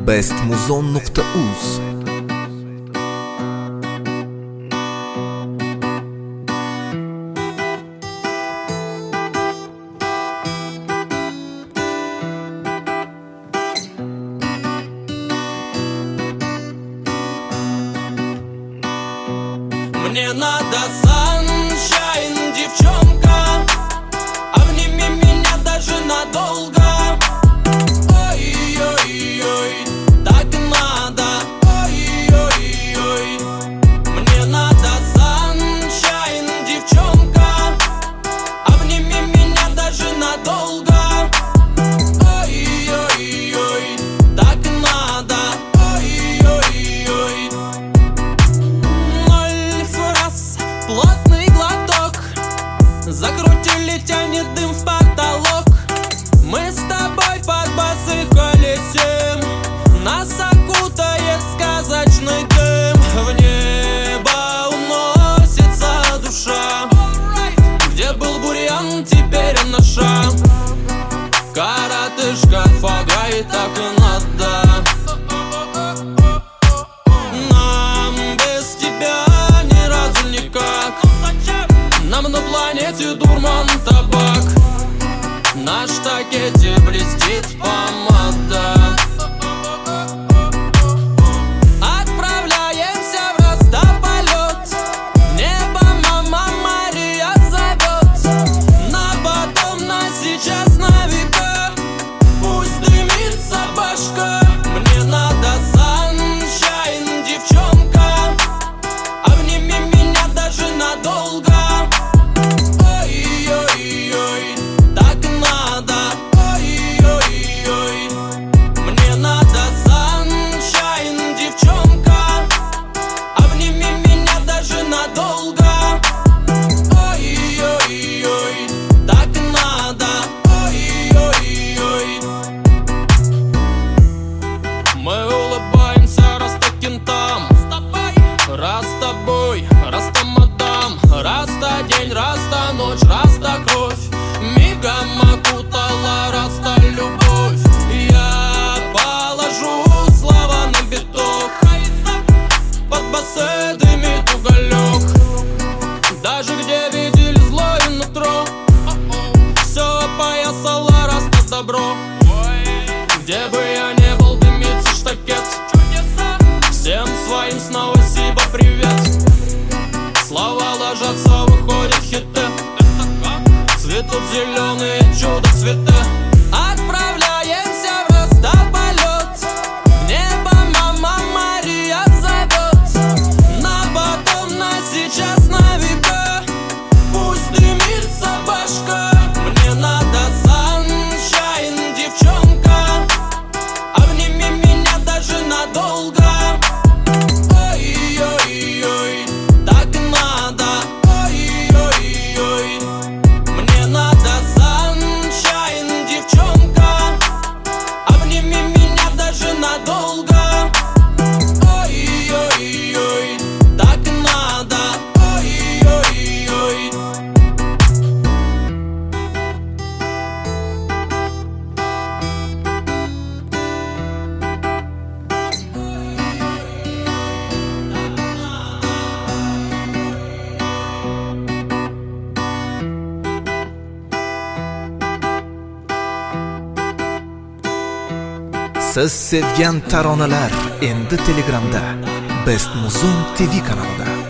bestmuzon.uz. Мне надо sunshine, девчонка, обними меня даже надолго. Ой-ой-ой, так надо. Ой-ой-ой, мне надо sunshine, девчонка, обними меня даже надолго. Ой-ой-ой, так надо. Ой-ой-ой. Плотный глоток, закрутили, тянет дым в потолок. Мы с тобой под басы колесим, нас окутает сказочный дым. В небо уносится душа, где был бурьян, теперь наша. Коротышка, фага, и так и надо. Нам на планете дурман табак, на штакете блестит помада. Отправляемся в Ростополет, в небо мама Мария зовет. На потом, на сейчас, на века, пусть дымится башка. Мне надо sunshine, девчонка, обними меня даже надолго. Раз с тобой, раз тамадам, раз та день, раз та ночь, раз та кровь, мигом окутала, раз та любовь. Я положу слова на биток, под басы дымит уголек. Даже где видели злое нутро, все опоясало, раз та добро. Где бы я не был, дымится штакет. Всем своим снова Сиба привет. Слова ложатся, выходят хиты, цветут зеленые чудо-цветы. Отправляемся в Ростополет, в небо мама Мария зовет. На потом, на сейчас, на века, пусть дымится башка. Мне надо sunshine, девчонка, обними меня даже надолго. Siz sevgan taronalar endi Telegramda Best Muzon TV kanalida.